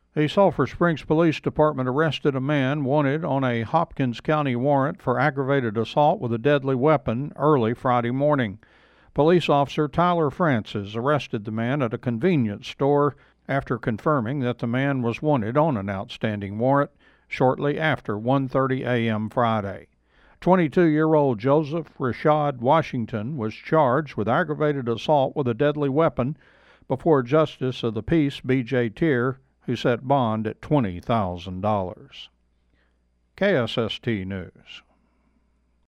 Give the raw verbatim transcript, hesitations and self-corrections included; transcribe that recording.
The Sulphur Springs Police Department arrested a man wanted on a Hopkins County warrant for aggravated assault with a deadly weapon early Friday morning. Police officer Tyler Francis arrested the man at a convenience store after confirming that the man was wanted on an outstanding warrant shortly after one thirty a.m. Friday. twenty-two-year-old Joseph Rashad Washington was charged with aggravated assault with a deadly weapon before Justice of the Peace B J Tier, who set bond at twenty thousand dollars. K S S T News.